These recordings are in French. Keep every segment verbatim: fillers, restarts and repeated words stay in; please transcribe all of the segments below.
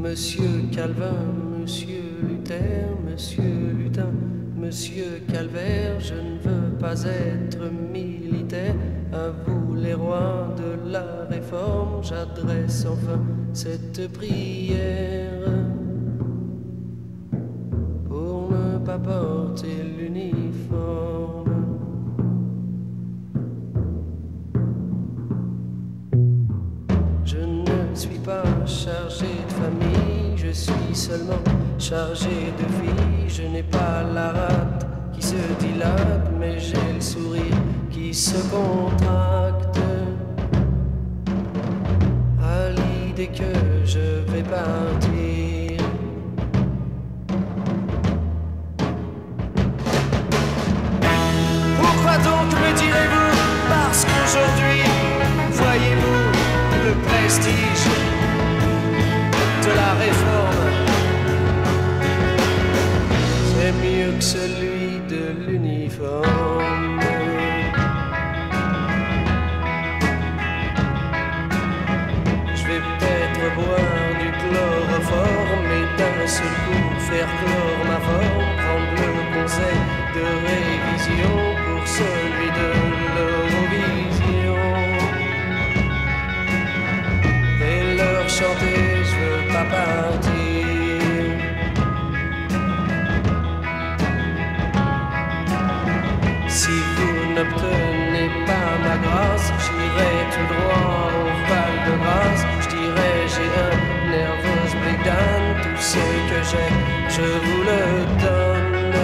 Monsieur Calvin, Monsieur Luther, Monsieur Lutin, Monsieur Calvaire, je ne veux pas être militaire. À vous les rois de la réforme, j'adresse enfin cette prière. Pour ne pas porter l'uniforme. Je ne suis pas chargé de famille, je suis seulement chargé de vie. Je n'ai pas la rate qui se dilate, mais j'ai le sourire qui se contracte à l'idée que je vais partir. Pourquoi donc me direz-vous? Parce qu'aujourd'hui, voyez-vous, le prestige de la réforme, c'est mieux que celui de l'uniforme. Je vais peut-être boire du chloroforme et d'un seul coup faire clore ma forme, prendre le conseil de révision pour celui de l'Eurovision. Chanter, je veux pas partir. Si vous n'obtenez pas ma grâce, j'irai tout droit au Val de Grâce. Je dirai j'ai un nervous breakdown, tout ce que j'ai, je vous le donne.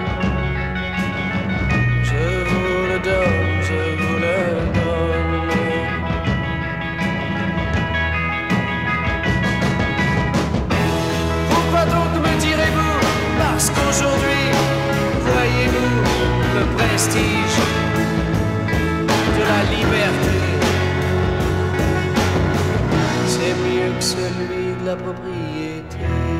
Je vous le donne, je vous le donne. Parce qu'aujourd'hui, voyez-vous, le prestige de la liberté, c'est mieux que celui de la propriété.